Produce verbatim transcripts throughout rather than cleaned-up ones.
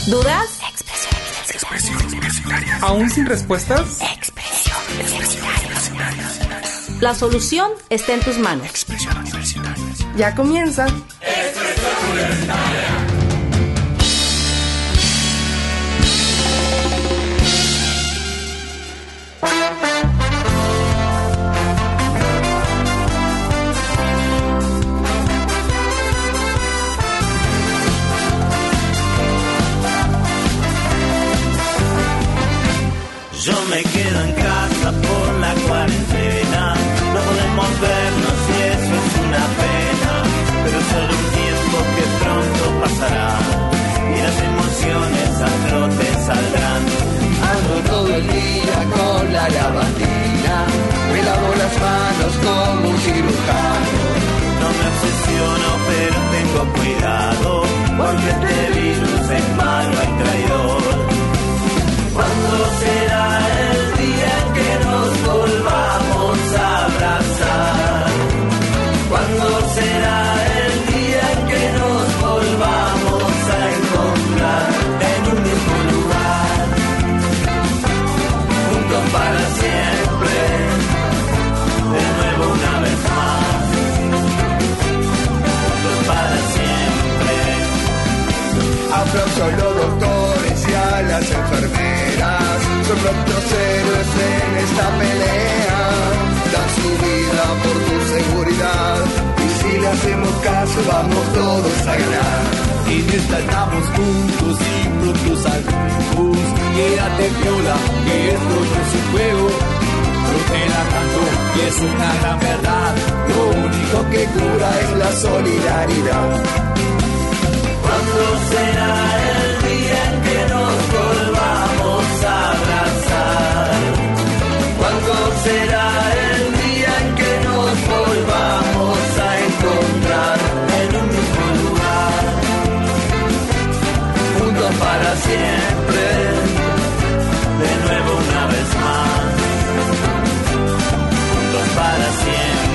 ¿Dudas? Expresión universitaria. Expresión universitaria. ¿Aún sin respuestas? Expresión universitaria. La solución está en tus manos. Expresión universitaria. Ya comienza. Expresión universitaria. Yo me quedo en casa por la cuarentena, no podemos vernos y eso es una pena, pero solo un tiempo que pronto pasará y las emociones a trote saldrán. Ando todo el día con la lavandina, me lavo las manos como un cirujano. No me obsesiono pero tengo cuidado, porque este virus es malo y traidor. ¿Cuándo será el día en que nos volvamos a abrazar? ¿Cuándo será el día en que nos volvamos a encontrar en un mismo lugar? Juntos para siempre, de nuevo una vez más. Juntos para siempre. Aplauso a los doctores y a las enfermeras, son nuestros héroes en esta pelea, dan su vida por tu seguridad, y si le hacemos caso vamos todos a ganar. En esta estamos juntos y pronto saldremos, quédate piola, que esto no es un juego, yo te la canto y es una gran verdad, lo único que cura es la solidaridad. ¿Cuándo será el día en que nos volvamos a abrazar? ¿Cuándo será el día en que nos volvamos a encontrar en un mismo lugar? Juntos para siempre, de nuevo una vez más. Juntos para siempre.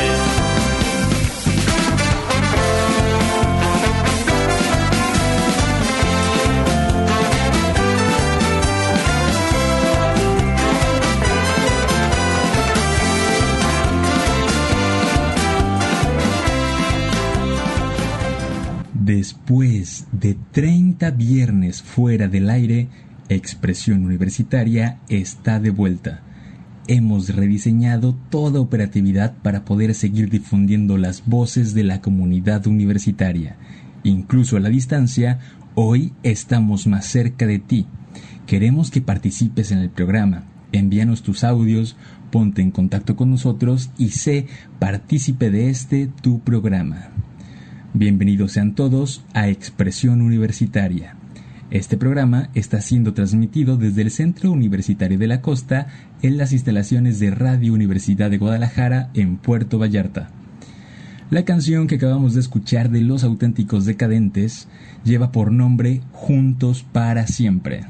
Después de treinta viernes fuera del aire, Expresión Universitaria está de vuelta. Hemos rediseñado toda operatividad para poder seguir difundiendo las voces de la comunidad universitaria. Incluso a la distancia, hoy estamos más cerca de ti. Queremos que participes en el programa. Envíanos tus audios, ponte en contacto con nosotros y sé partícipe de este tu programa. Bienvenidos sean todos a Expresión Universitaria. Este programa está siendo transmitido desde el Centro Universitario de la Costa en las instalaciones de Radio Universidad de Guadalajara en Puerto Vallarta. La canción que acabamos de escuchar de Los Auténticos Decadentes lleva por nombre Juntos para Siempre.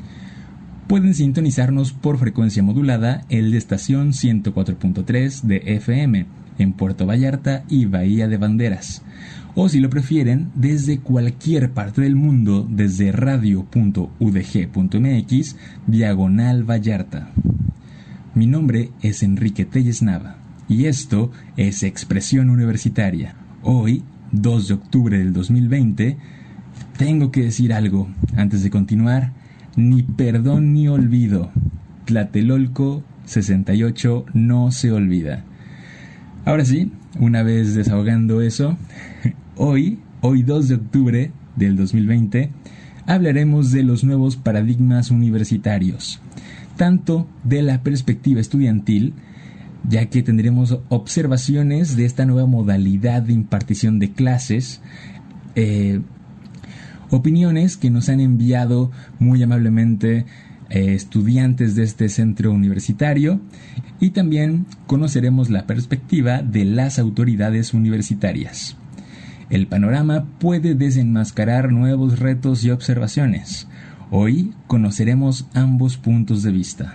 Pueden sintonizarnos por frecuencia modulada en la estación ciento cuatro punto tres de F M en Puerto Vallarta y Bahía de Banderas, o si lo prefieren, desde cualquier parte del mundo desde radio punto u d g punto m x diagonal Vallarta. Mi nombre es Enrique Telles Nava y esto es Expresión Universitaria. Hoy, dos de octubre del dos mil veinte, tengo que decir algo antes de continuar. Ni perdón ni olvido. Tlatelolco sesenta y ocho no se olvida. Ahora sí, una vez desahogando eso, hoy, hoy dos de octubre del dos mil veinte, hablaremos de los nuevos paradigmas universitarios, tanto de la perspectiva estudiantil, ya que tendremos observaciones de esta nueva modalidad de impartición de clases, eh, opiniones que nos han enviado muy amablemente eh, estudiantes de este centro universitario, y también conoceremos la perspectiva de las autoridades universitarias. El panorama puede desenmascarar nuevos retos y observaciones. Hoy conoceremos ambos puntos de vista.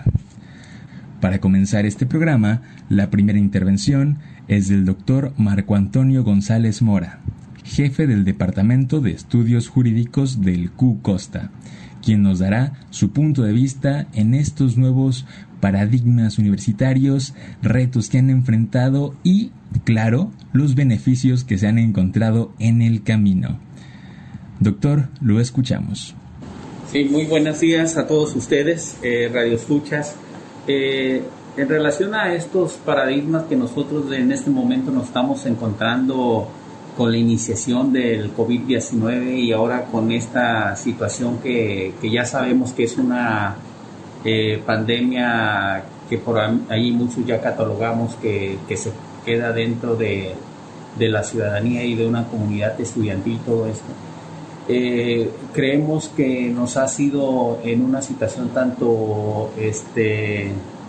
Para comenzar este programa, la primera intervención es del doctor Marco Antonio González Mora, jefe del Departamento de Estudios Jurídicos del Q Costa, quien nos dará su punto de vista en estos nuevos paradigmas universitarios, retos que han enfrentado y, claro, los beneficios que se han encontrado en el camino. Doctor, lo escuchamos. Sí, muy buenos días a todos ustedes, eh, radioescuchas. Eh, en relación a estos paradigmas que nosotros en este momento nos estamos encontrando con la iniciación del covid diecinueve y ahora con esta situación que, que ya sabemos que es una eh, pandemia que por ahí muchos ya catalogamos que, que se queda dentro de, de la ciudadanía y de una comunidad estudiantil, todo esto. Eh, creemos que nos ha sido en una situación tanto este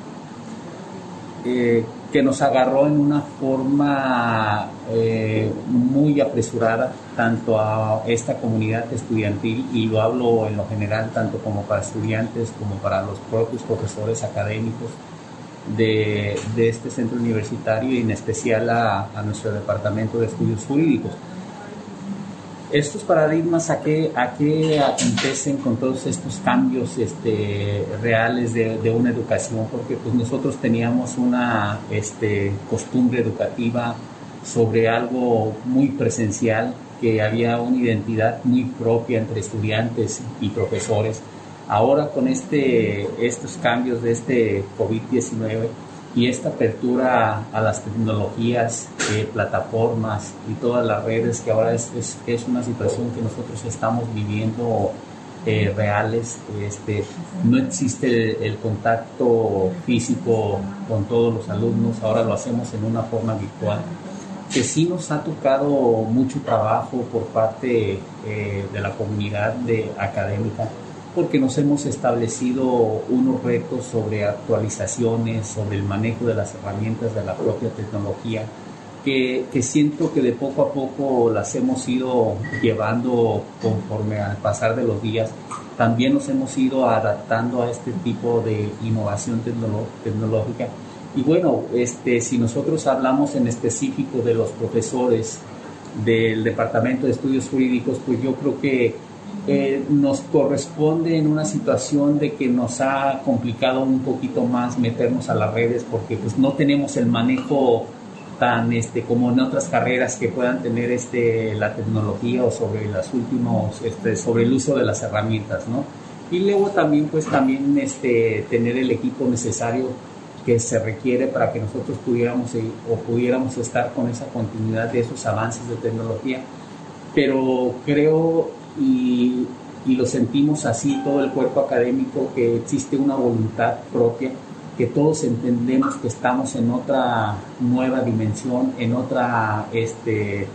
eh, que nos agarró en una forma eh, muy apresurada tanto a esta comunidad estudiantil, y lo hablo en lo general tanto como para estudiantes como para los propios profesores académicos de, de este centro universitario y en especial a, a nuestro departamento de estudios jurídicos. Estos paradigmas a qué, a qué acontecen con todos estos cambios este, reales de, de una educación, porque pues nosotros teníamos una este, costumbre educativa sobre algo muy presencial, que había una identidad muy propia entre estudiantes y profesores. Ahora con este, estos cambios de este covid diecinueve y esta apertura a las tecnologías, eh, plataformas y todas las redes, que ahora es, es, es una situación que nosotros estamos viviendo eh, reales. Este, no existe el, el contacto físico con todos los alumnos, ahora lo hacemos en una forma virtual, que sí nos ha tocado mucho trabajo por parte eh, de la comunidad de académica, porque nos hemos establecido unos retos sobre actualizaciones, sobre el manejo de las herramientas de la propia tecnología, que, que siento que de poco a poco las hemos ido llevando conforme al pasar de los días. También nos hemos ido adaptando a este tipo de innovación tecnolo- tecnológica. Y bueno, este, si nosotros hablamos en específico de los profesores del Departamento de Estudios Jurídicos, pues yo creo que Eh, nos corresponde en una situación de que nos ha complicado un poquito más meternos a las redes, porque pues no tenemos el manejo tan este como en otras carreras que puedan tener este la tecnología o sobre los últimos este sobre el uso de las herramientas, ¿no? Y luego también pues también este tener el equipo necesario que se requiere para que nosotros pudiéramos o pudiéramos estar con esa continuidad de esos avances de tecnología. Pero creo Y, y lo sentimos así todo el cuerpo académico, que existe una voluntad propia, que todos entendemos que estamos en otra nueva dimensión, en otra este,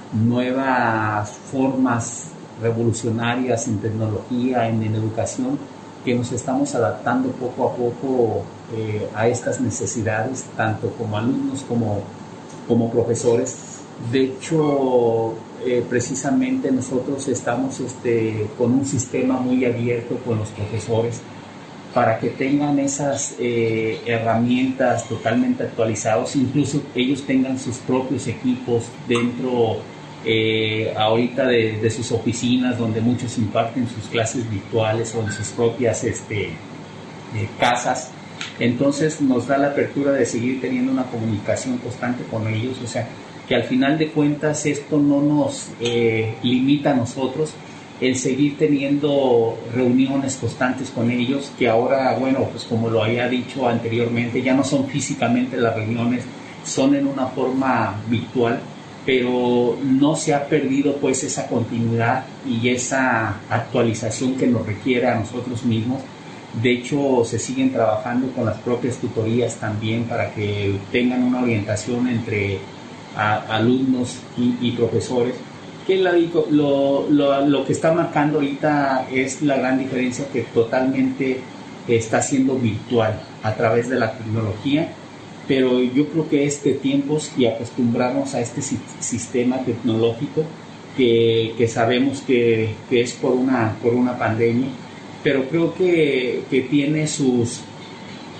nuevas formas revolucionarias en tecnología, en, en educación, que nos estamos adaptando poco a poco eh, a estas necesidades, tanto como alumnos como, como profesores. De hecho, eh, precisamente nosotros estamos este, con un sistema muy abierto con los profesores para que tengan esas eh, herramientas totalmente actualizadas, incluso ellos tengan sus propios equipos dentro eh, ahorita de, de sus oficinas, donde muchos imparten sus clases virtuales o en sus propias este, eh, casas. Entonces nos da la apertura de seguir teniendo una comunicación constante con ellos, o sea, que al final de cuentas esto no nos eh, limita a nosotros el seguir teniendo reuniones constantes con ellos, que ahora, bueno, pues como lo había dicho anteriormente, ya no son físicamente las reuniones, son en una forma virtual, pero no se ha perdido pues esa continuidad y esa actualización que nos requiere a nosotros mismos. De hecho, se siguen trabajando con las propias tutorías también para que tengan una orientación entre a alumnos y, y profesores, que la, lo, lo, lo que está marcando ahorita es la gran diferencia, que totalmente está siendo virtual a través de la tecnología, pero yo creo que este tiempo y acostumbrarnos a este si, sistema tecnológico que, que sabemos que, que es por una, por una pandemia, pero creo que, que tiene sus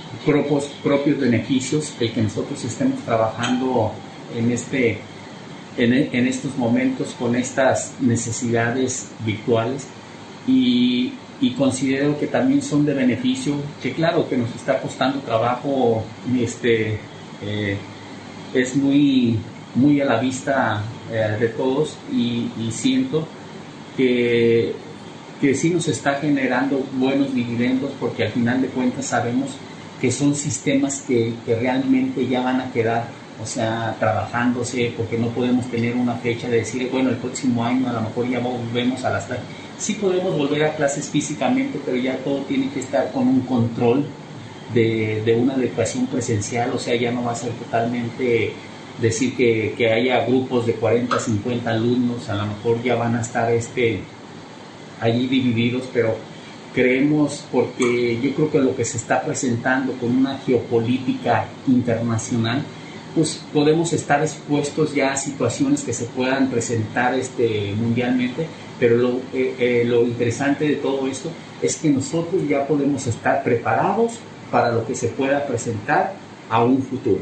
propios, propios beneficios el que nosotros estemos trabajando en este en, en estos momentos con estas necesidades virtuales y, y considero que también son de beneficio, que claro que nos está costando trabajo, este, eh, es muy, muy a la vista eh, de todos y, y siento que, que sí nos está generando buenos dividendos, porque al final de cuentas sabemos que son sistemas que, que realmente ya van a quedar, o sea, trabajándose, porque no podemos tener una fecha de decir, bueno, el próximo año a lo mejor ya volvemos a las clases. Sí podemos volver a clases físicamente, pero ya todo tiene que estar con un control de, de una educación presencial, o sea, ya no va a ser totalmente decir que, que haya grupos de cuarenta, cincuenta alumnos, a lo mejor ya van a estar este, allí divididos, pero creemos, porque yo creo que lo que se está presentando con una geopolítica internacional, pues podemos estar expuestos ya a situaciones que se puedan presentar este, mundialmente, pero lo, eh, eh, lo interesante de todo esto es que nosotros ya podemos estar preparados para lo que se pueda presentar a un futuro.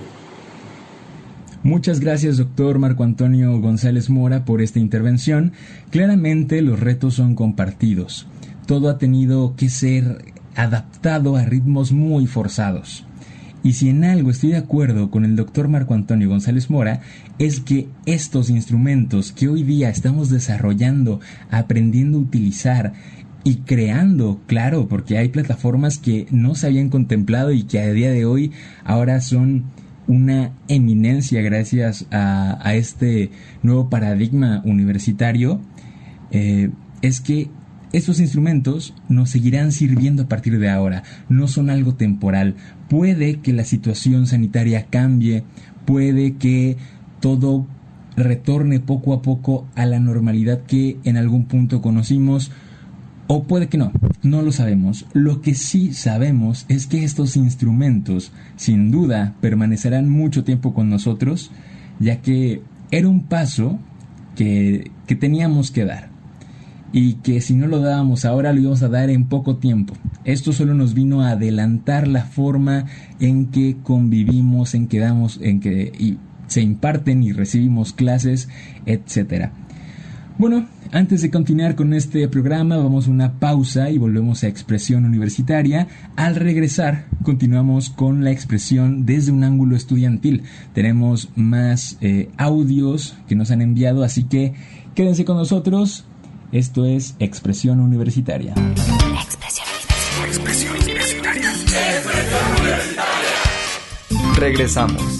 Muchas gracias, doctor Marco Antonio González Mora, por esta intervención. Claramente los retos son compartidos. Todo ha tenido que ser adaptado a ritmos muy forzados. Y si en algo estoy de acuerdo con el doctor Marco Antonio González Mora, es que estos instrumentos que hoy día estamos desarrollando, aprendiendo a utilizar y creando, claro, porque hay plataformas que no se habían contemplado y que a día de hoy ahora son una eminencia gracias a, a este nuevo paradigma universitario, eh, es que estos instrumentos nos seguirán sirviendo a partir de ahora, no son algo temporal. Puede que la situación sanitaria cambie, puede que todo retorne poco a poco a la normalidad que en algún punto conocimos, o puede que no, no lo sabemos. Lo que sí sabemos es que estos instrumentos, sin duda, permanecerán mucho tiempo con nosotros, ya que era un paso que, que teníamos que dar. Y que si no lo dábamos ahora, lo íbamos a dar en poco tiempo. Esto solo nos vino a adelantar la forma en que convivimos, en que damos, en que y se imparten y recibimos clases, etcétera. Bueno, antes de continuar con este programa, vamos a una pausa y volvemos a Expresión Universitaria. Al regresar, continuamos con la expresión desde un ángulo estudiantil. Tenemos más eh, audios que nos han enviado, así que quédense con nosotros. Esto es Expresión Universitaria. Expresión Universitaria. Expresión Universitaria. Expresión Universitaria. Regresamos.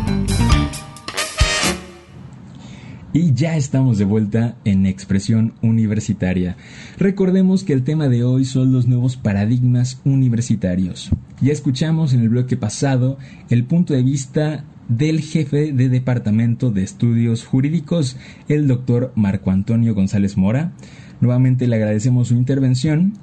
Y ya estamos de vuelta en Expresión Universitaria. Recordemos que el tema de hoy son los nuevos paradigmas universitarios. Ya escuchamos en el bloque pasado el punto de vista del jefe de Departamento de Estudios Jurídicos, el doctor Marco Antonio González Mora. Nuevamente le agradecemos su intervención.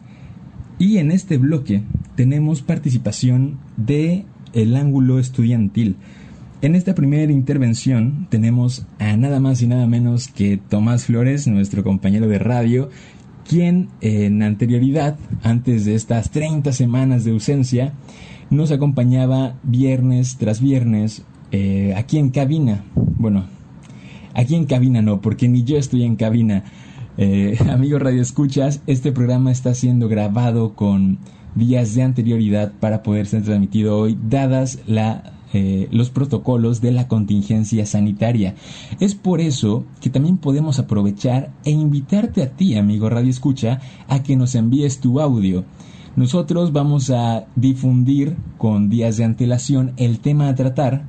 Y en este bloque tenemos participación de el ángulo estudiantil. En esta primera intervención tenemos a nada más y nada menos que Tomás Flores, nuestro compañero de radio, quien en anterioridad, antes de estas treinta semanas de ausencia, nos acompañaba viernes tras viernes eh, aquí en cabina. Bueno, aquí en cabina no, porque ni yo estoy en cabina. Eh, amigos radioescuchas, este programa está siendo grabado con días de anterioridad para poder ser transmitido hoy, dadas la... Eh, los protocolos de la contingencia sanitaria. Es por eso que también podemos aprovechar e invitarte a ti, amigo Radio Escucha, a que nos envíes tu audio. Nosotros vamos a difundir con días de antelación el tema a tratar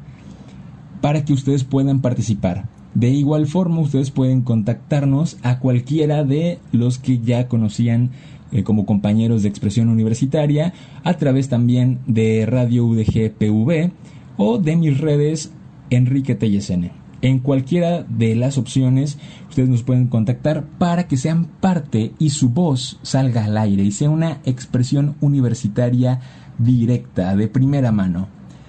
para que ustedes puedan participar. De igual forma, ustedes pueden contactarnos a cualquiera de los que ya conocían eh, como compañeros de Expresión Universitaria, a través también de Radio U D G P V o de mis redes Enrique Tellesene. En cualquiera de las opciones ustedes nos pueden contactar para que sean parte y su voz salga al aire y sea una expresión universitaria directa, de primera mano.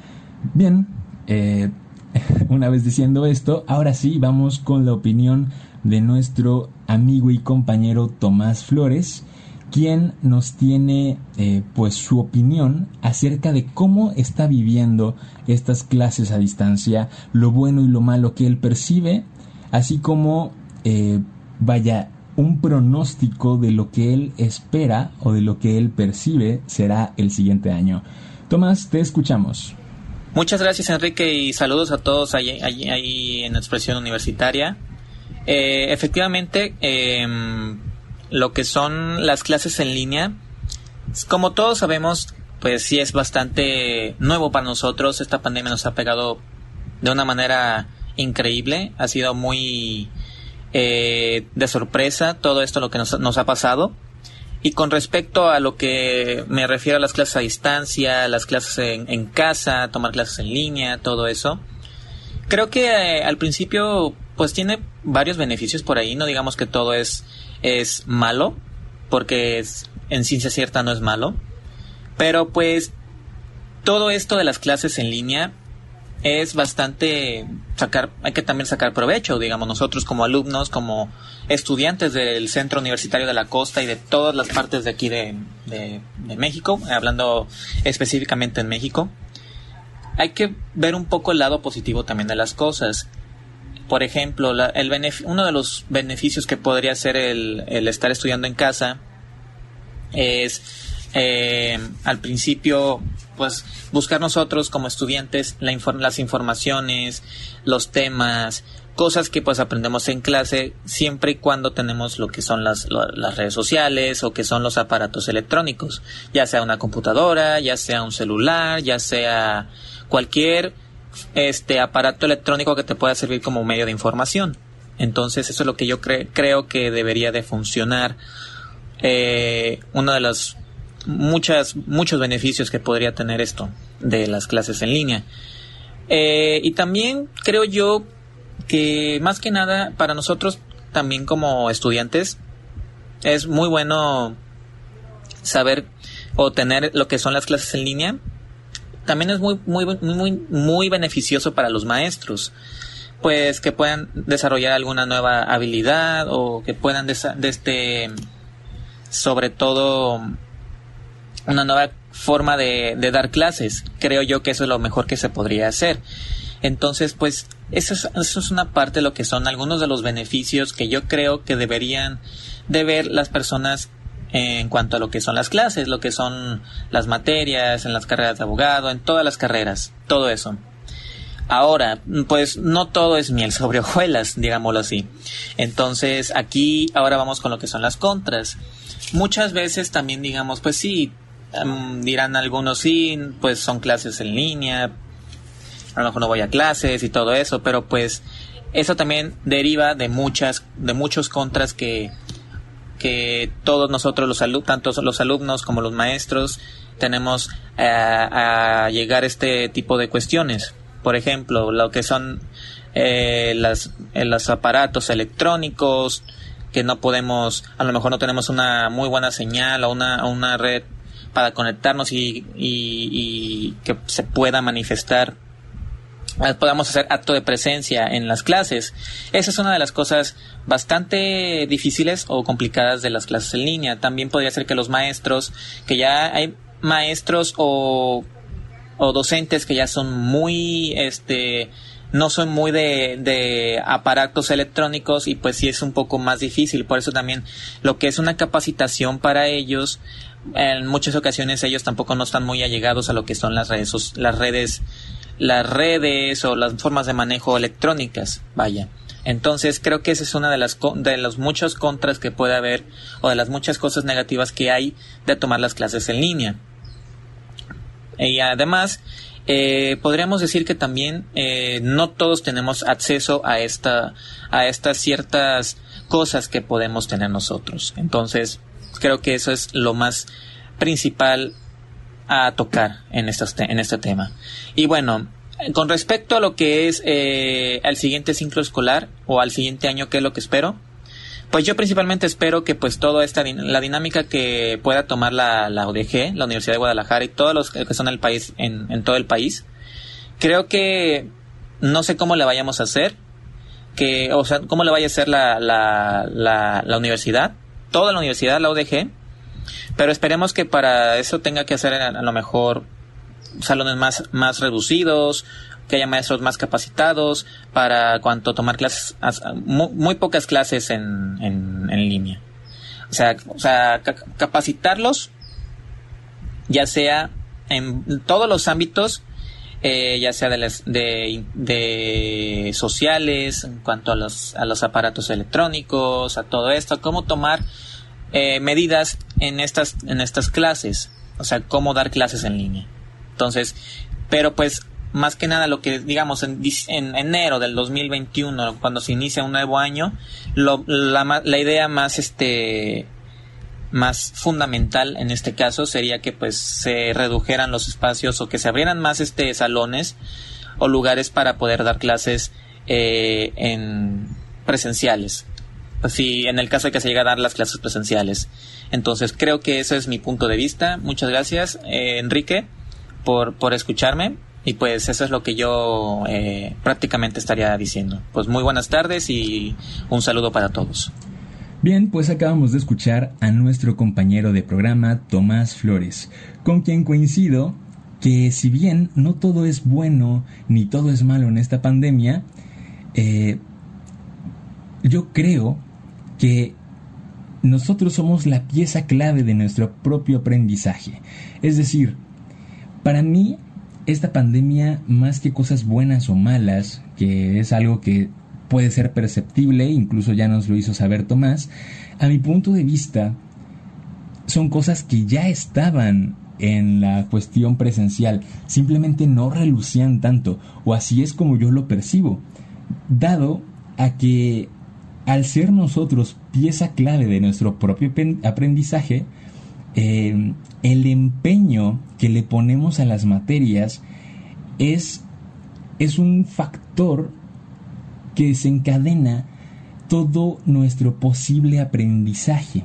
Bien, eh, una vez diciendo esto, ahora sí vamos con la opinión de nuestro amigo y compañero Tomás Flores, quien nos tiene eh, pues su opinión acerca de cómo está viviendo estas clases a distancia, lo bueno y lo malo que él percibe así como, eh, vaya, un pronóstico de lo que él espera o de lo que él percibe será el siguiente año. Tomás, te escuchamos. Muchas gracias, Enrique, y saludos a todos ahí, ahí, ahí en Expresión Universitaria. Eh, efectivamente, eh, lo que son las clases en línea, como todos sabemos, pues sí es bastante nuevo para nosotros. Esta pandemia nos ha pegado de una manera increíble, ha sido muy eh, de sorpresa todo esto lo que nos, nos ha pasado. Y con respecto a lo que me refiero a las clases a distancia, las clases en, en casa, tomar clases en línea, todo eso, creo que eh, al principio pues tiene varios beneficios por ahí. No digamos que todo es, es malo, porque es, en ciencia cierta no es malo, pero pues todo esto de las clases en línea es bastante sacar, hay que también sacar provecho, digamos, nosotros como alumnos, como estudiantes del Centro Universitario de la Costa y de todas las partes de aquí de, de, de México, hablando específicamente en México, hay que ver un poco el lado positivo también de las cosas. Por ejemplo, la, el benef- uno de los beneficios que podría ser el, el estar estudiando en casa es eh, al principio pues buscar nosotros como estudiantes la infor- las informaciones, los temas, cosas que pues aprendemos en clase, siempre y cuando tenemos lo que son las, lo, las redes sociales o que son los aparatos electrónicos, ya sea una computadora, ya sea un celular, ya sea cualquier este aparato electrónico que te pueda servir como medio de información. Entonces eso es lo que yo cre- creo que debería de funcionar. Eh, uno de los muchas muchos beneficios que podría tener esto de las clases en línea. Eh, y también creo yo que más que nada para nosotros también como estudiantes es muy bueno saber o tener lo que son las clases en línea. También es muy muy muy muy beneficioso para los maestros, pues que puedan desarrollar alguna nueva habilidad o que puedan desa- de este sobre todo una nueva forma de, de dar clases. Creo yo que eso es lo mejor que se podría hacer. Entonces, pues, eso es, eso es una parte de lo que son algunos de los beneficios que yo creo que deberían de ver las personas en cuanto a lo que son las clases, lo que son las materias, en las carreras de abogado, en todas las carreras, todo eso. Ahora, pues no todo es miel sobre hojuelas, digámoslo así. Entonces, aquí ahora vamos con lo que son las contras. Muchas veces también digamos, pues sí, um, dirán algunos, sí, pues son clases en línea, a lo mejor no voy a clases y todo eso, pero pues eso también deriva de muchas, de muchos contras que, que todos nosotros, los alumnos, tanto los alumnos como los maestros, tenemos a, a llegar a este tipo de cuestiones. Por ejemplo, lo que son eh, las, eh, los aparatos electrónicos, que no podemos, a lo mejor no tenemos una muy buena señal o una, una red para conectarnos y, y, y que se pueda manifestar, podamos hacer acto de presencia en las clases. Esa es una de las cosas bastante difíciles o complicadas de las clases en línea. También podría ser que los maestros, que ya hay maestros o, o docentes que ya son muy, este, no son muy de, de aparatos electrónicos y pues sí es un poco más difícil. Por eso también lo que es una capacitación para ellos, en muchas ocasiones ellos tampoco no están muy allegados a lo que son las redes, las redes, las redes o las formas de manejo electrónicas, vaya. Entonces creo que esa es una de las de los muchos contras que puede haber o de las muchas cosas negativas que hay de tomar las clases en línea. Y además eh, podríamos decir que también eh, no todos tenemos acceso a esta a estas ciertas cosas que podemos tener nosotros. Entonces creo que eso es lo más principal a tocar en estos te- en este tema. Y bueno, con respecto a lo que es eh, al siguiente ciclo escolar o al siguiente año, ¿qué es lo que espero? Pues yo principalmente espero que pues toda esta la dinámica que pueda tomar la, la U D G, la Universidad de Guadalajara y todos los que son el país en, en todo el país, creo que no sé cómo le vayamos a hacer, que o sea cómo le vaya a hacer la la, la, la universidad, toda la universidad, la U D G, pero esperemos que para eso tenga que hacer a, a lo mejor salones más más reducidos, que haya maestros más capacitados para cuanto tomar clases, muy, muy pocas clases en, en, en línea. O sea, o sea, capacitarlos, ya sea en todos los ámbitos, eh, ya sea de, las, de, de sociales, en cuanto a los, a los aparatos electrónicos, a todo esto, cómo tomar eh, medidas en estas, en estas clases, o sea, cómo dar clases en línea. Entonces, pero pues, más que nada lo que, digamos, en, en enero del dos mil veintiuno, cuando se inicia un nuevo año, lo, la, la idea más, este... más fundamental en este caso sería que pues se redujeran los espacios o que se abrieran más este salones o lugares para poder dar clases eh, en presenciales, si en el caso de que se llegue a dar las clases presenciales. Entonces creo que ese es mi punto de vista. Muchas gracias, eh, Enrique, por, por escucharme, y pues eso es lo que yo eh, prácticamente estaría diciendo. Pues muy buenas tardes y un saludo para todos. Bien, pues acabamos de escuchar a nuestro compañero de programa, Tomás Flores, con quien coincido que si bien no todo es bueno ni todo es malo en esta pandemia, eh, yo creo que nosotros somos la pieza clave de nuestro propio aprendizaje. Es decir, para mí, esta pandemia, más que cosas buenas o malas, que es algo que puede ser perceptible, incluso ya nos lo hizo saber Tomás, a mi punto de vista, son cosas que ya estaban en la cuestión presencial, simplemente no relucían tanto, o así es como yo lo percibo, dado a que al ser nosotros pieza clave de nuestro propio aprendizaje, eh, el empeño que le ponemos a las materias es, es un factor que desencadena todo nuestro posible aprendizaje.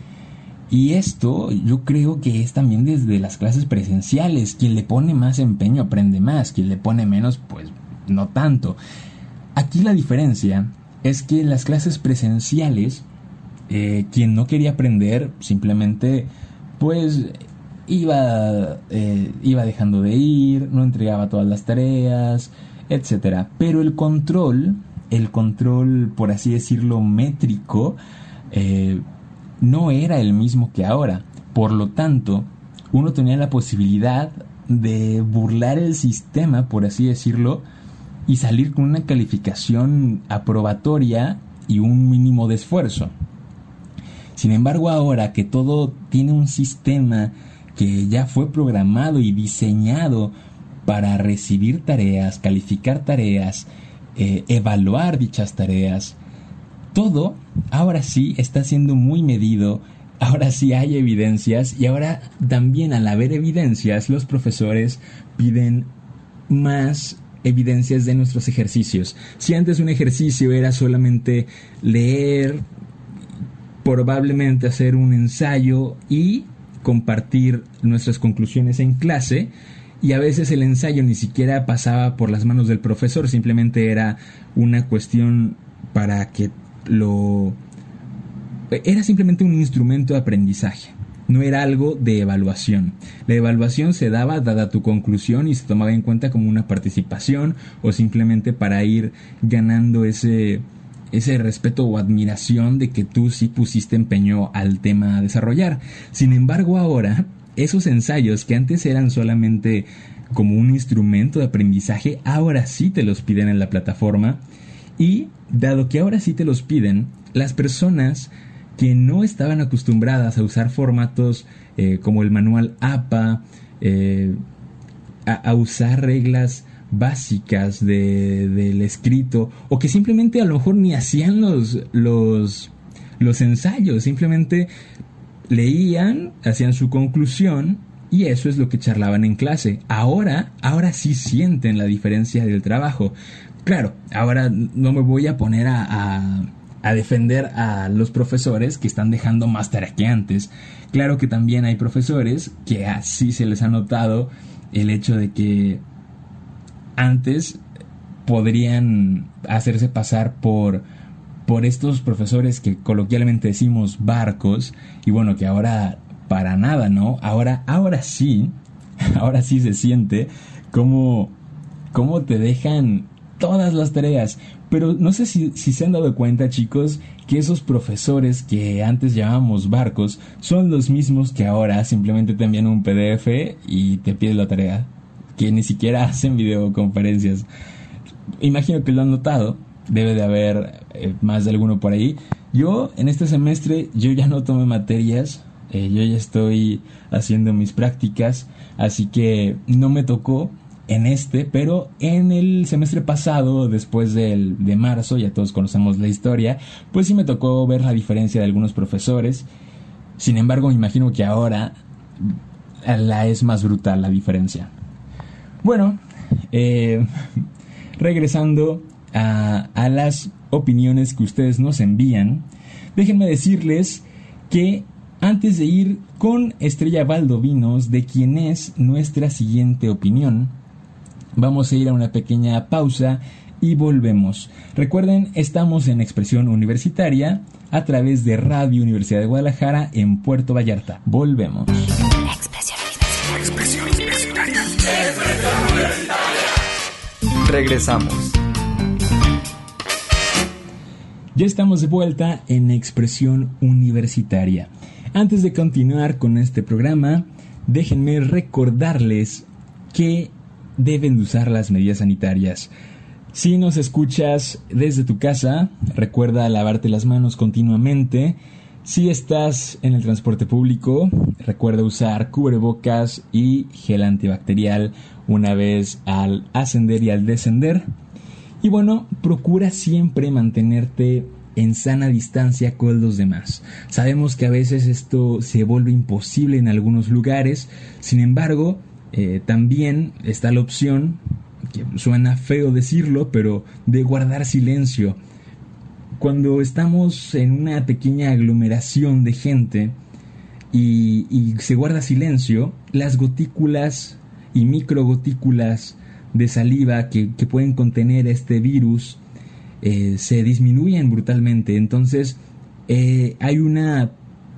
Y esto yo creo que es también desde las clases presenciales. Quien le pone más empeño aprende más, quien le pone menos, pues no tanto. Aquí la diferencia es que en las clases presenciales, eh, quien no quería aprender simplemente pues iba, eh, iba dejando de ir, no entregaba todas las tareas, etcétera. Pero el control, el control, por así decirlo, métrico, eh, no era el mismo que ahora. Por lo tanto, uno tenía la posibilidad de burlar el sistema, por así decirlo, y salir con una calificación aprobatoria y un mínimo de esfuerzo. Sin embargo, ahora que todo tiene un sistema que ya fue programado y diseñado para recibir tareas, calificar tareas, eh, evaluar dichas tareas, todo ahora sí está siendo muy medido, ahora sí hay evidencias, y ahora también al haber evidencias, los profesores piden más evidencias de nuestros ejercicios. Si antes un ejercicio era solamente leer, probablemente hacer un ensayo y compartir nuestras conclusiones en clase, y a veces el ensayo ni siquiera pasaba por las manos del profesor, simplemente era una cuestión para que lo... era simplemente un instrumento de aprendizaje, no era algo de evaluación. La evaluación se daba dada tu conclusión y se tomaba en cuenta como una participación o simplemente para ir ganando ese, ese respeto o admiración de que tú sí pusiste empeño al tema a desarrollar. Sin embargo, ahora, esos ensayos que antes eran solamente como un instrumento de aprendizaje, ahora sí te los piden en la plataforma, y dado que ahora sí te los piden, las personas que no estaban acostumbradas a usar formatos eh, como el manual A P A, eh, a, a usar reglas básicas de, del escrito, o que simplemente a lo mejor ni hacían los, los, los ensayos, simplemente leían, hacían su conclusión y eso es lo que charlaban en clase. Ahora, ahora sí sienten la diferencia del trabajo. Claro, ahora no me voy a poner a... a a defender a los profesores que están dejando más tarea que antes. Claro que también hay profesores que así se les ha notado el hecho de que antes podrían hacerse pasar por, por estos profesores que coloquialmente decimos barcos, y bueno, que ahora para nada, ¿no? Ahora, ahora sí, ahora sí se siente como... cómo te dejan todas las tareas. Pero no sé si, si se han dado cuenta, chicos, que esos profesores que antes llamábamos barcos son los mismos que ahora simplemente te envían un P D F y te piden la tarea, que ni siquiera hacen videoconferencias. Imagino que lo han notado, debe de haber eh, más de alguno por ahí. Yo en este semestre yo ya no tomé materias, eh, yo ya estoy haciendo mis prácticas, así que no me tocó en este, pero en el semestre pasado, después del, de marzo, ya todos conocemos la historia, pues sí me tocó ver la diferencia de algunos profesores. Sin embargo, me imagino que ahora la es más brutal la diferencia. Bueno, eh, regresando a, a las opiniones que ustedes nos envían, déjenme decirles que antes de ir con Estrella Valdovinos, de quien es nuestra siguiente opinión, vamos a ir a una pequeña pausa y volvemos. Recuerden, estamos en Expresión Universitaria a través de Radio Universidad de Guadalajara en Puerto Vallarta. Volvemos. Expresión Universitaria. Expresión Universitaria. Expresión Universitaria. Regresamos. Ya estamos de vuelta en Expresión Universitaria. Antes de continuar con este programa, déjenme recordarles que deben de usar las medidas sanitarias. Si nos escuchas desde tu casa, recuerda lavarte las manos continuamente. Si estás en el transporte público, recuerda usar cubrebocas y gel antibacterial una vez al ascender y al descender. Y bueno, procura siempre mantenerte en sana distancia con los demás. Sabemos que a veces esto se vuelve imposible en algunos lugares, sin embargo, Eh, también está la opción, que suena feo decirlo, pero de guardar silencio. Cuando estamos en una pequeña aglomeración de gente y, y se guarda silencio, las gotículas y microgotículas de saliva que, que pueden contener este virus eh, se disminuyen brutalmente. Entonces eh, hay una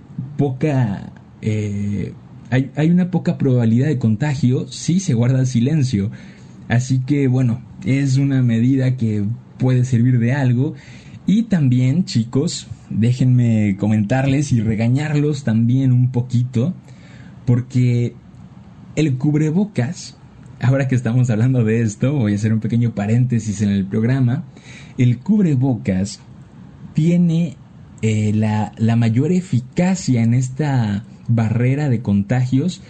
poca... Eh, Hay, hay una poca probabilidad de contagio si se guarda el silencio. Así que bueno, es una medida que puede servir de algo. Y también, chicos, déjenme comentarles y regañarlos también un poquito, porque el cubrebocas, ahora que estamos hablando de esto, voy a hacer un pequeño paréntesis en el programa. El cubrebocas tiene eh, la, la mayor eficacia en esta barrera de contagios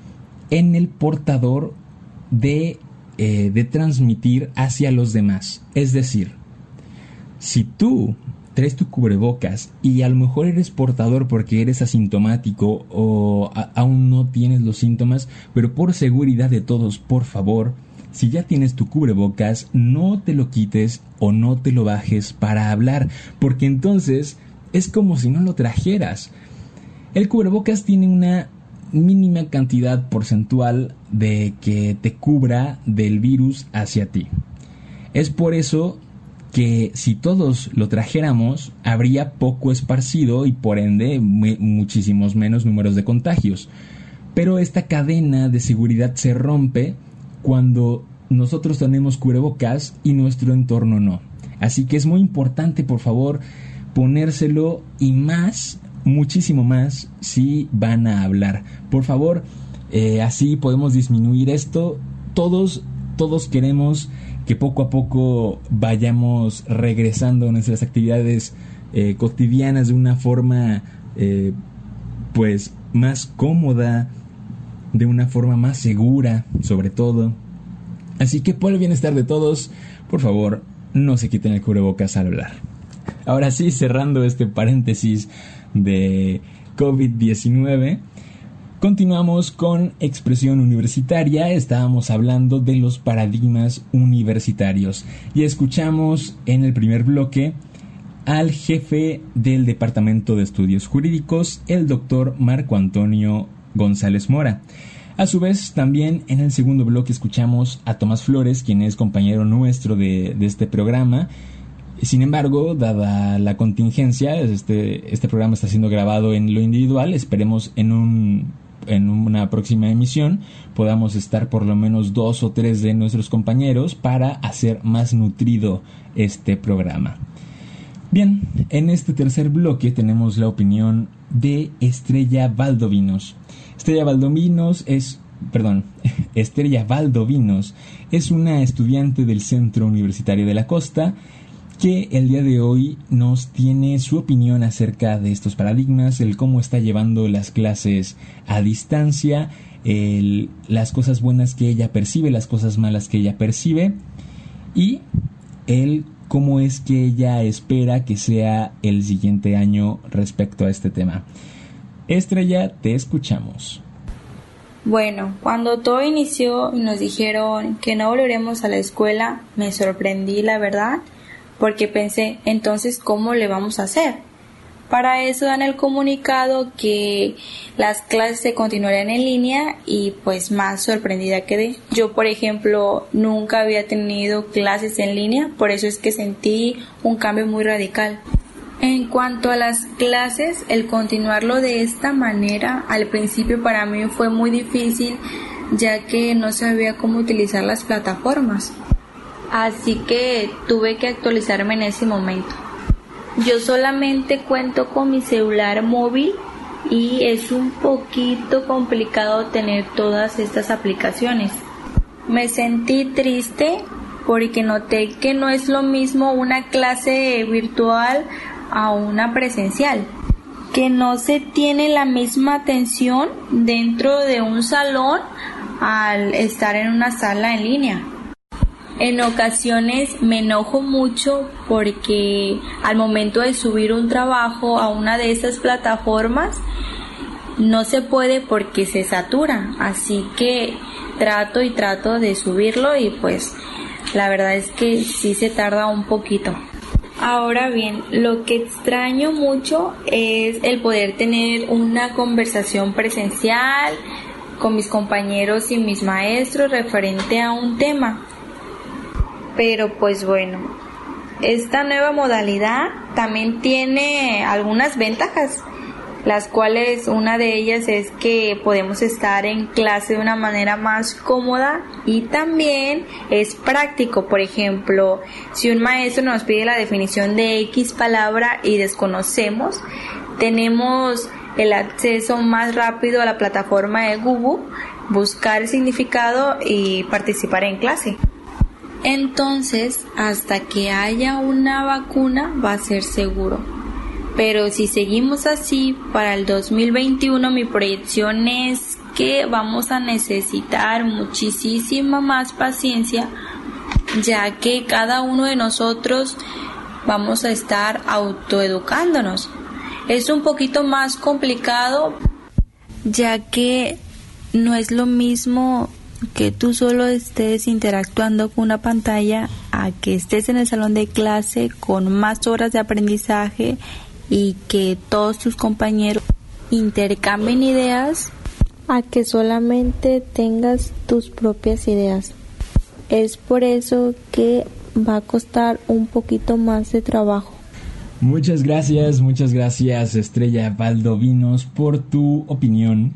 en el portador de, eh, de transmitir hacia los demás. Es decir, si tú traes tu cubrebocas y a lo mejor eres portador porque eres asintomático o a, aún no tienes los síntomas, pero por seguridad de todos, por favor, si ya tienes tu cubrebocas, no te lo quites o no te lo bajes para hablar, porque entonces es como si no lo trajeras. El cubrebocas tiene una mínima cantidad porcentual de que te cubra del virus hacia ti. Es por eso que si todos lo trajéramos, habría poco esparcido y por ende me, muchísimos menos números de contagios. Pero esta cadena de seguridad se rompe cuando nosotros tenemos cubrebocas y nuestro entorno no. Así que es muy importante, por favor, ponérselo, y más, muchísimo más, si van a hablar. Por favor, eh, así podemos disminuir esto. Todos, todos queremos que poco a poco vayamos regresando a nuestras actividades eh, cotidianas de una forma eh, pues más cómoda, de una forma más segura, sobre todo. Así que por el bienestar de todos, por favor, no se quiten el cubrebocas al hablar. Ahora sí, cerrando este paréntesis de covid diecinueve, continuamos con Expresión Universitaria. Estábamos hablando de los paradigmas universitarios y escuchamos en el primer bloque al jefe del Departamento de Estudios Jurídicos, el doctor Marco Antonio González Mora. A su vez, también en el segundo bloque escuchamos a Tomás Flores, quien es compañero nuestro de, de este programa. Sin embargo, dada la contingencia, este, este programa está siendo grabado en lo individual. Esperemos en un en una próxima emisión podamos estar por lo menos dos o tres de nuestros compañeros para hacer más nutrido este programa. Bien, en este tercer bloque tenemos la opinión de Estrella Valdovinos. Estrella Valdovinos es, perdón, Estrella Valdovinos es una estudiante del Centro Universitario de la Costa que el día de hoy nos tiene su opinión acerca de estos paradigmas, el cómo está llevando las clases a distancia, el, las cosas buenas que ella percibe, las cosas malas que ella percibe y el cómo es que ella espera que sea el siguiente año respecto a este tema. Estrella, te escuchamos. Bueno, cuando todo inició y nos dijeron que no volveremos a la escuela, me sorprendí, la verdad, porque pensé, entonces, ¿cómo le vamos a hacer? Para eso dan el comunicado que las clases se continuarían en línea y pues más sorprendida quedé. Yo, por ejemplo, nunca había tenido clases en línea, por eso es que sentí un cambio muy radical. En cuanto a las clases, el continuarlo de esta manera, al principio para mí fue muy difícil, ya que no sabía cómo utilizar las plataformas. Así que tuve que actualizarme en ese momento. Yo solamente cuento con mi celular móvil y es un poquito complicado tener todas estas aplicaciones. Me sentí triste porque noté que no es lo mismo una clase virtual a una presencial, que no se tiene la misma atención dentro de un salón al estar en una sala en línea. En ocasiones me enojo mucho porque al momento de subir un trabajo a una de esas plataformas no se puede porque se satura, así que trato y trato de subirlo y pues la verdad es que sí se tarda un poquito. Ahora bien, lo que extraño mucho es el poder tener una conversación presencial con mis compañeros y mis maestros referente a un tema. Pero pues bueno, esta nueva modalidad también tiene algunas ventajas, las cuales una de ellas es que podemos estar en clase de una manera más cómoda y también es práctico. Por ejemplo, si un maestro nos pide la definición de X palabra y desconocemos, tenemos el acceso más rápido a la plataforma de Google, buscar el significado y participar en clase. Entonces, hasta que haya una vacuna va a ser seguro. Pero si seguimos así, para el dos mil veintiuno mi proyección es que vamos a necesitar muchísima más paciencia, ya que cada uno de nosotros vamos a estar autoeducándonos. Es un poquito más complicado, ya que no es lo mismo que tú solo estés interactuando con una pantalla a que estés en el salón de clase con más horas de aprendizaje y que todos tus compañeros intercambien ideas a que solamente tengas tus propias ideas. Es por eso que va a costar un poquito más de trabajo. Muchas gracias, muchas gracias Estrella Valdovinos por tu opinión.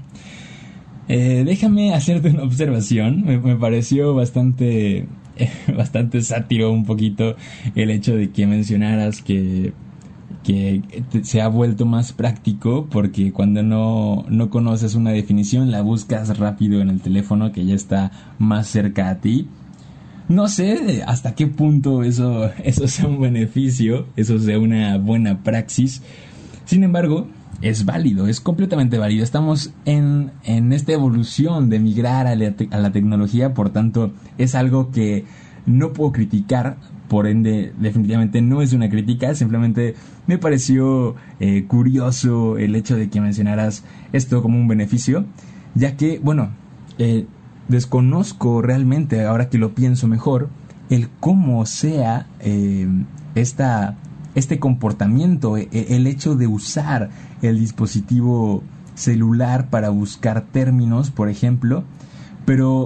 Eh, déjame hacerte una observación. Me, me pareció bastante, eh, bastante sátiro un poquito el hecho de que mencionaras que, que se ha vuelto más práctico porque cuando no, no conoces una definición la buscas rápido en el teléfono que ya está más cerca a ti. No sé hasta qué punto eso, eso sea un beneficio, eso sea una buena praxis. Sin embargo, es válido, es completamente válido. Estamos en, en esta evolución de migrar a la, te- a la tecnología, por tanto, es algo que no puedo criticar, por ende, definitivamente no es una crítica, simplemente me pareció eh, curioso el hecho de que mencionaras esto como un beneficio, ya que, bueno, eh, desconozco realmente, ahora que lo pienso mejor, el cómo sea eh, esta... este comportamiento, el hecho de usar el dispositivo celular para buscar términos, por ejemplo, pero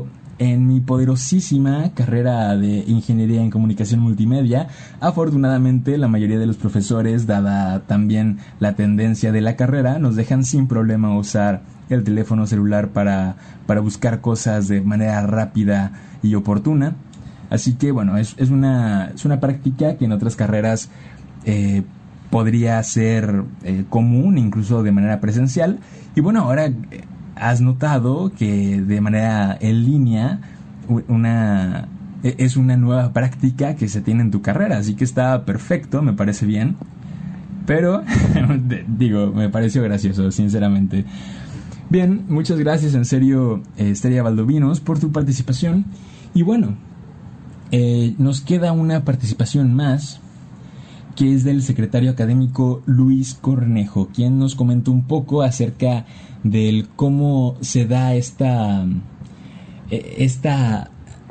en mi poderosísima carrera de Ingeniería en Comunicación Multimedia, afortunadamente la mayoría de los profesores, dada también la tendencia de la carrera, nos dejan sin problema usar el teléfono celular para, para buscar cosas de manera rápida y oportuna. Así que bueno, es, es, una, es una práctica que en otras carreras eh, podría ser eh, común, incluso de manera presencial. Y bueno, ahora eh, has notado que de manera en línea una, es una nueva práctica que se tiene en tu carrera. Así que está perfecto, me parece bien. Pero, digo, me pareció gracioso, sinceramente. Bien, muchas gracias en serio, eh, Estrella Valdovinos, por tu participación. Y bueno, eh, nos queda una participación más, que es del secretario académico Luis Cornejo, quien nos comentó un poco acerca del cómo se da esta, esta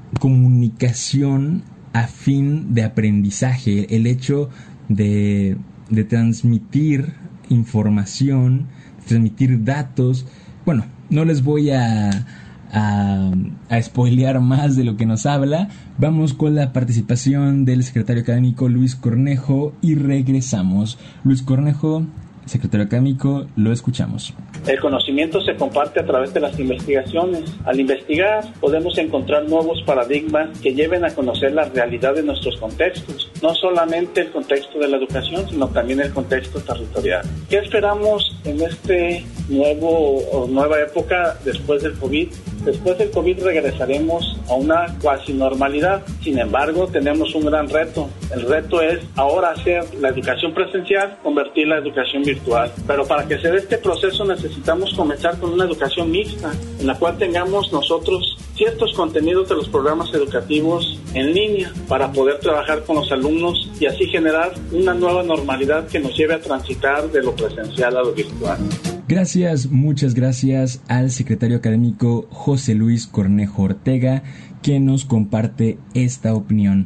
comunicación a fin de aprendizaje, el hecho de, de transmitir información, transmitir datos. Bueno, no les voy a, a, a spoilear más de lo que nos habla. Vamos con la participación del secretario académico Luis Cornejo y regresamos. Luis Cornejo, secretario académico, lo escuchamos. El conocimiento se comparte a través de las investigaciones. Al investigar podemos encontrar nuevos paradigmas que lleven a conocer la realidad de nuestros contextos, no solamente el contexto de la educación, sino también el contexto territorial. ¿Qué esperamos en este nuevo o nueva época después del COVID? Después del COVID regresaremos a una cuasi normalidad. Sin embargo, tenemos un gran reto. El reto es ahora hacer la educación presencial, convertir la educación virtual. Pero para que se dé este proceso necesitamos comenzar con una educación mixta, en la cual tengamos nosotros ciertos contenidos de los programas educativos en línea para poder trabajar con los alumnos y así generar una nueva normalidad que nos lleve a transitar de lo presencial a lo virtual. Gracias, muchas gracias al secretario académico José Luis Cornejo Ortega, que nos comparte esta opinión.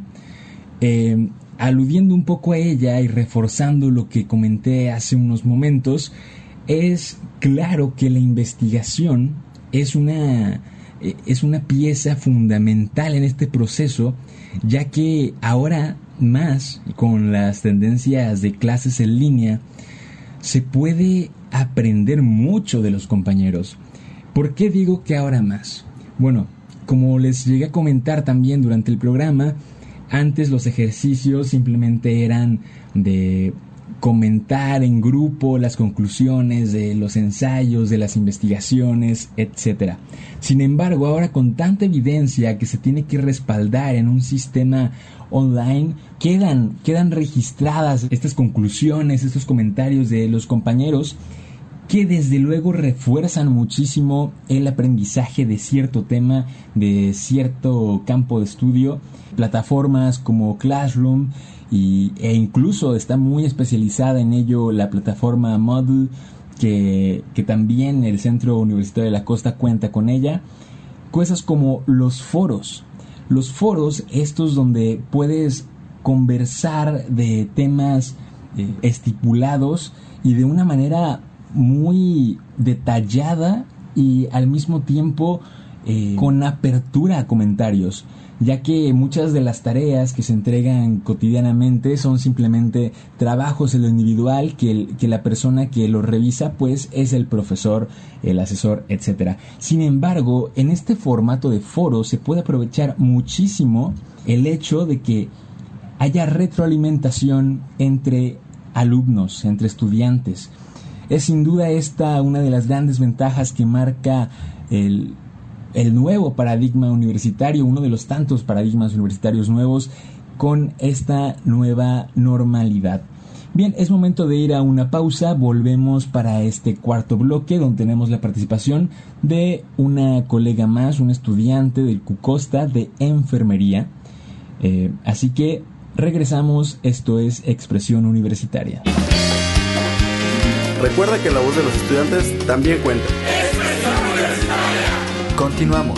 Eh, aludiendo un poco a ella y reforzando lo que comenté hace unos momentos, es claro que la investigación es una, es una pieza fundamental en este proceso, ya que ahora más, con las tendencias de clases en línea, se puede aprender mucho de los compañeros. ¿Por qué digo que ahora más? Bueno, como les llegué a comentar también durante el programa, antes los ejercicios simplemente eran de comentar en grupo las conclusiones de los ensayos, de las investigaciones, etcétera. Sin embargo, ahora con tanta evidencia que se tiene que respaldar en un sistema online, quedan, quedan registradas estas conclusiones, estos comentarios de los compañeros, que desde luego refuerzan muchísimo el aprendizaje de cierto tema, de cierto campo de estudio. Plataformas como Classroom y, e incluso está muy especializada en ello la plataforma Moodle, que, que también el Centro Universitario de la Costa cuenta con ella. Cosas como los foros. Los foros, estos donde puedes conversar de temas eh, estipulados y de una manera muy detallada y al mismo tiempo eh, con apertura a comentarios, ya que muchas de las tareas que se entregan cotidianamente son simplemente trabajos en lo individual que, el, que la persona que lo revisa pues es el profesor, el asesor, etcétera. Sin embargo, en este formato de foro se puede aprovechar muchísimo el hecho de que haya retroalimentación entre alumnos, entre estudiantes. Es sin duda esta una de las grandes ventajas que marca el, el nuevo paradigma universitario, uno de los tantos paradigmas universitarios nuevos con esta nueva normalidad. Bien, es momento de ir a una pausa. Volvemos para este cuarto bloque donde tenemos la participación de una colega más, un estudiante del CUCOSTA de enfermería. Eh, así que regresamos, esto es Expresión Universitaria. Recuerda que la voz de los estudiantes también cuenta. Continuamos.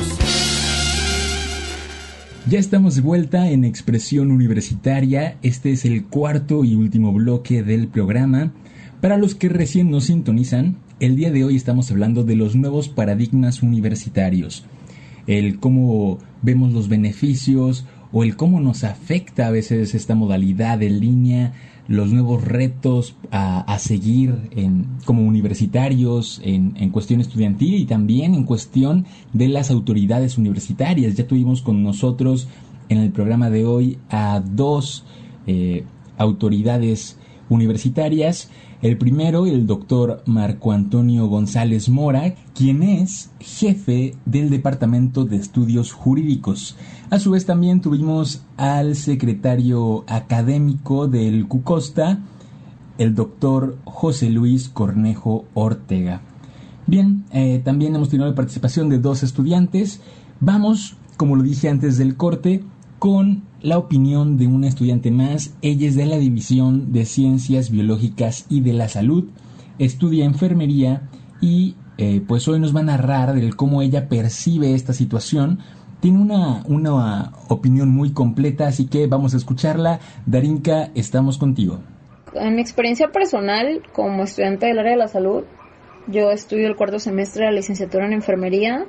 Ya estamos de vuelta en Expresión Universitaria. Este es el cuarto y último bloque del programa. Para los que recién nos sintonizan, el día de hoy estamos hablando de los nuevos paradigmas universitarios. el cómo vemos los beneficios o el cómo nos afecta a veces esta modalidad en línea, los nuevos retos a, a seguir en, como universitarios en, en cuestión estudiantil y también en cuestión de las autoridades universitarias. Ya tuvimos con nosotros en el programa de hoy a dos eh, autoridades universitarias. El primero, el doctor Marco Antonio González Mora, quien es jefe del Departamento de Estudios Jurídicos. A su vez también tuvimos al secretario académico del CUCOSTA, el doctor José Luis Cornejo Ortega. Bien, eh, también hemos tenido la participación de dos estudiantes. Vamos, como lo dije antes del corte, con la opinión de una estudiante más. Ella es de la División de Ciencias Biológicas y de la Salud, estudia enfermería y eh, pues hoy nos va a narrar del cómo ella percibe esta situación. Tiene una, una opinión muy completa, así que vamos a escucharla. Darinka, estamos contigo. En mi experiencia personal como estudiante del área de la salud, yo estudio el cuarto semestre de la licenciatura en enfermería.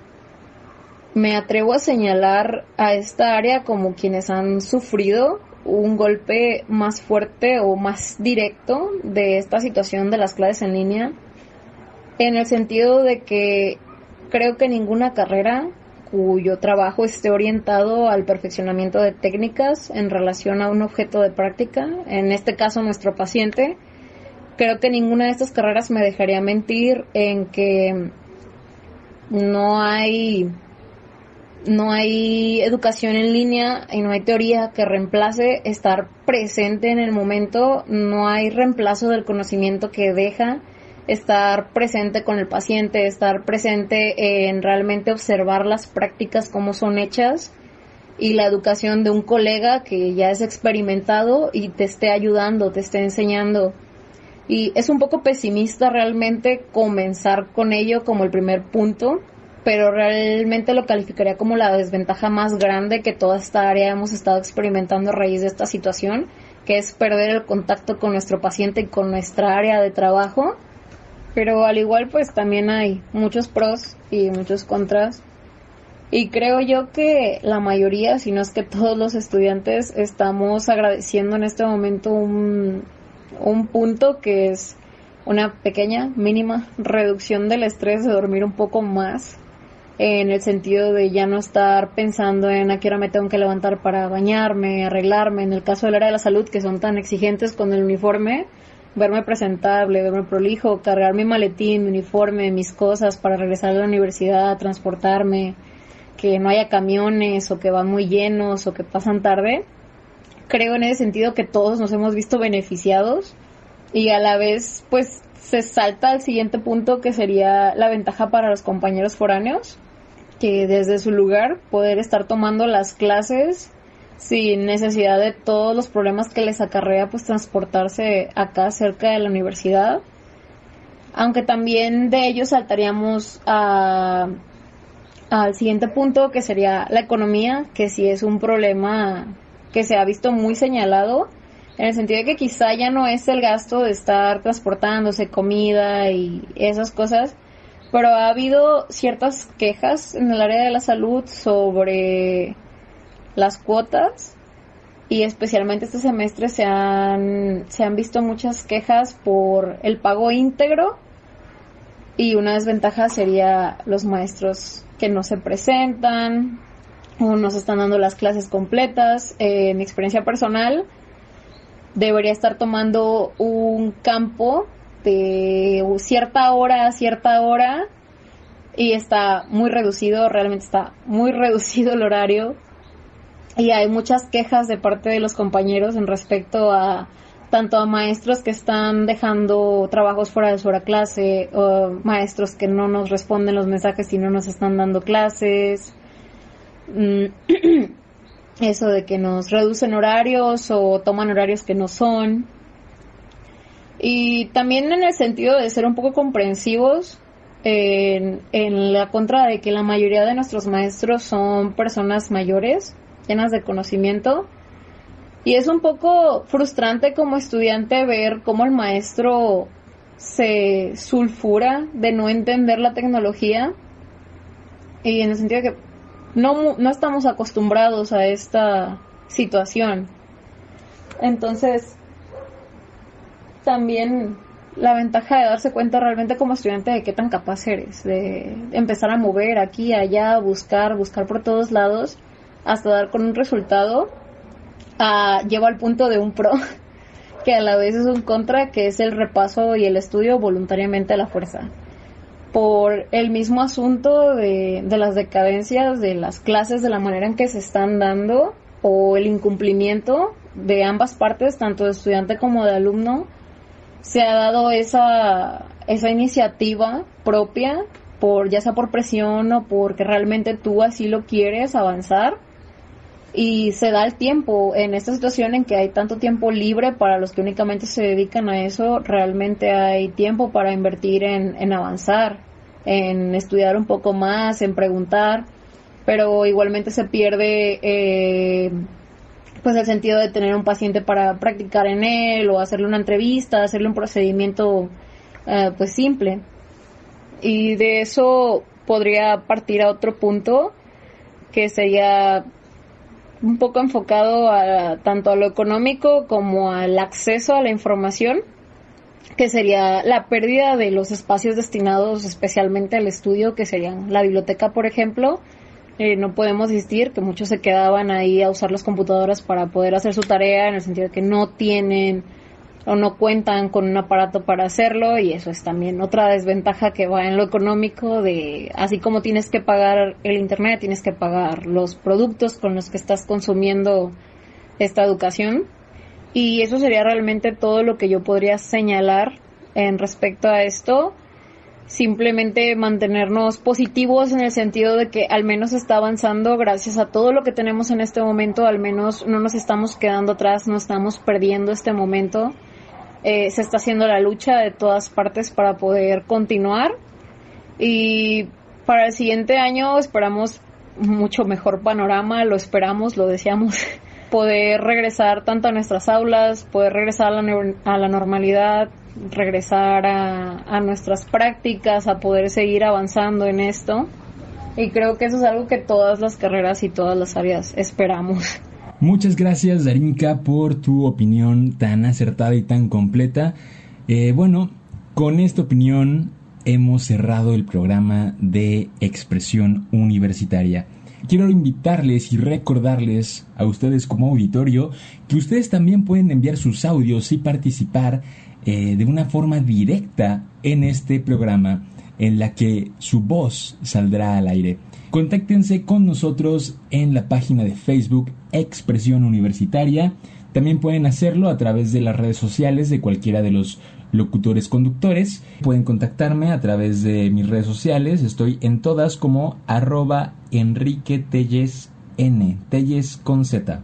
Me atrevo a señalar a esta área como quienes han sufrido un golpe más fuerte o más directo de esta situación de las clases en línea, en el sentido de que creo que ninguna carrera cuyo trabajo esté orientado al perfeccionamiento de técnicas en relación a un objeto de práctica, en este caso nuestro paciente, creo que ninguna de estas carreras me dejaría mentir en que no hay... No hay educación en línea y no hay teoría que reemplace estar presente en el momento, no hay reemplazo del conocimiento que deja estar presente con el paciente, estar presente en realmente observar las prácticas como son hechas y la educación de un colega que ya es experimentado y te esté ayudando, te esté enseñando. Y es un poco pesimista realmente comenzar con ello como el primer punto, pero realmente lo calificaría como la desventaja más grande que toda esta área hemos estado experimentando a raíz de esta situación, que es perder el contacto con nuestro paciente y con nuestra área de trabajo. Pero al igual pues también hay muchos pros y muchos contras, y creo yo que la mayoría, si no es que todos los estudiantes, estamos agradeciendo en este momento un, un punto que es una pequeña, mínima reducción del estrés, de dormir un poco más, en el sentido de ya no estar pensando en a qué hora me tengo que levantar para bañarme, arreglarme. En el caso del área de la salud, que son tan exigentes con el uniforme, verme presentable, verme prolijo, cargar mi maletín, mi uniforme, mis cosas para regresar a la universidad, transportarme, que no haya camiones o que van muy llenos o que pasan tarde. Creo en ese sentido que todos nos hemos visto beneficiados, y a la vez pues se salta al siguiente punto, que sería la ventaja para los compañeros foráneos, que desde su lugar poder estar tomando las clases sin necesidad de todos los problemas que les acarrea pues transportarse acá cerca de la universidad. Aunque también de ello saltaríamos a, al siguiente punto, que sería la economía, que sí es un problema que se ha visto muy señalado, en el sentido de que quizá ya no es el gasto de estar transportándose comida y esas cosas, pero ha habido ciertas quejas en el área de la salud sobre las cuotas, y especialmente este semestre se han, se han visto muchas quejas por el pago íntegro, y una desventaja sería los maestros que no se presentan o no se están dando las clases completas. Eh, en mi experiencia personal, debería estar tomando un campo de cierta hora a cierta hora y está muy reducido, realmente está muy reducido el horario, y hay muchas quejas de parte de los compañeros en respecto a tanto a maestros que están dejando trabajos fuera de su hora clase, o maestros que no nos responden los mensajes y no nos están dando clases. Eso de que nos reducen horarios o toman horarios que no son. Y también en el sentido de ser un poco comprensivos en, en la contra de que la mayoría de nuestros maestros son personas mayores, llenas de conocimiento. Y es un poco frustrante como estudiante ver cómo el maestro se sulfura de no entender la tecnología. Y en el sentido de que no, no estamos acostumbrados a esta situación. Entonces, también la ventaja de darse cuenta realmente como estudiante de qué tan capaz eres, de empezar a mover aquí, allá, buscar, buscar por todos lados, hasta dar con un resultado, uh, lleva al punto de un pro, que a la vez es un contra, que es el repaso y el estudio voluntariamente a la fuerza. Por el mismo asunto de, de las decadencias de las clases, de la manera en que se están dando, o el incumplimiento de ambas partes, tanto de estudiante como de alumno, se ha dado esa, esa iniciativa propia, por ya sea por presión o porque realmente tú así lo quieres avanzar, y se da el tiempo. En esta situación en que hay tanto tiempo libre para los que únicamente se dedican a eso, realmente hay tiempo para invertir en, en avanzar, en estudiar un poco más, en preguntar, pero igualmente se pierde eh, pues el sentido de tener un paciente para practicar en él, o hacerle una entrevista, hacerle un procedimiento eh, pues simple. Y de eso podría partir a otro punto, que sería un poco enfocado a, tanto a lo económico como al acceso a la información, que sería la pérdida de los espacios destinados especialmente al estudio, que serían la biblioteca, por ejemplo. Eh, no podemos decir que muchos se quedaban ahí a usar las computadoras para poder hacer su tarea, en el sentido de que no tienen o no cuentan con un aparato para hacerlo, y eso es también otra desventaja que va en lo económico, de así como tienes que pagar el internet, tienes que pagar los productos con los que estás consumiendo esta educación. Y eso sería realmente todo lo que yo podría señalar en respecto a esto. Simplemente mantenernos positivos, en el sentido de que al menos está avanzando gracias a todo lo que tenemos en este momento. Al menos no nos estamos quedando atrás, no estamos perdiendo este momento. Eh, se está haciendo la lucha de todas partes para poder continuar, y para el siguiente año esperamos mucho mejor panorama, lo esperamos, lo deseamos, poder regresar tanto a nuestras aulas, poder regresar a la, a la normalidad, regresar a, a nuestras prácticas, a poder seguir avanzando en esto. Y creo que eso es algo que todas las carreras y todas las áreas esperamos. Muchas gracias, Darinka, por tu opinión tan acertada y tan completa. Eh, bueno, con esta opinión hemos cerrado el programa de Expresión Universitaria. Quiero invitarles y recordarles a ustedes como auditorio que ustedes también pueden enviar sus audios y participar eh, de una forma directa en este programa, en la que su voz saldrá al aire. Contáctense con nosotros en la página de Facebook Expresión Universitaria. También pueden hacerlo a través de las redes sociales de cualquiera de los locutores conductores. Pueden contactarme a través de mis redes sociales. Estoy en todas como arroba Enrique Telles N, Telles con Z.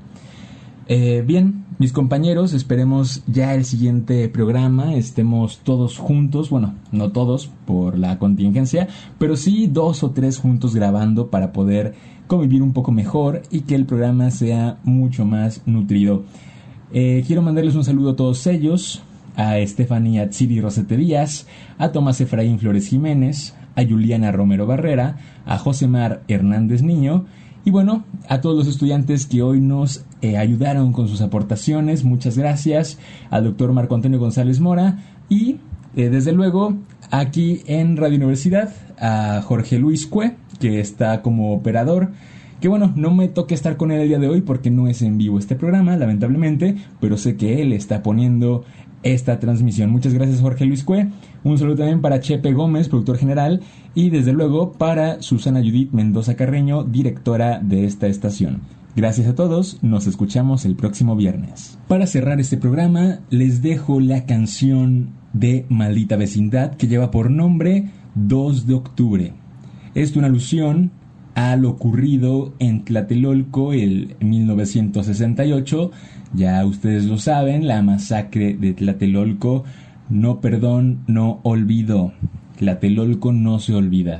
Eh, bien, mis compañeros, esperemos ya el siguiente programa estemos todos juntos, bueno, no todos por la contingencia, pero sí dos o tres juntos grabando para poder convivir un poco mejor y que el programa sea mucho más nutrido. Eh, quiero mandarles un saludo a todos ellos, a Estefanía Tsiri Rosete Díaz, a Tomás Efraín Flores Jiménez, a Juliana Romero Barrera, a Josemar Hernández Niño, y bueno, a todos los estudiantes que hoy nos eh, ayudaron con sus aportaciones, muchas gracias. Al doctor Marco Antonio González Mora y, eh, desde luego, aquí en Radio Universidad, a Jorge Luis Cue, que está como operador. Que bueno, no me toca estar con él el día de hoy porque no es en vivo este programa, lamentablemente, pero sé que él está poniendo esta transmisión. Muchas gracias, Jorge Luis Cue. Un saludo también para Chepe Gómez, productor general, y desde luego para Susana Judith Mendoza Carreño, directora de esta estación. Gracias a todos, nos escuchamos el próximo viernes. Para cerrar este programa, les dejo la canción de Maldita Vecindad, que lleva por nombre dos de octubre. Es una alusión a lo ocurrido en Tlatelolco el mil novecientos sesenta y ocho. Ya ustedes lo saben, la masacre de Tlatelolco, no perdón, no olvido. Tlatelolco no se olvida.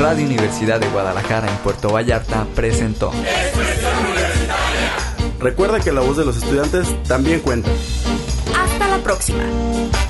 Radio Universidad de Guadalajara en Puerto Vallarta presentó Expresión Universitaria. Recuerda que la voz de los estudiantes también cuenta. Hasta la próxima.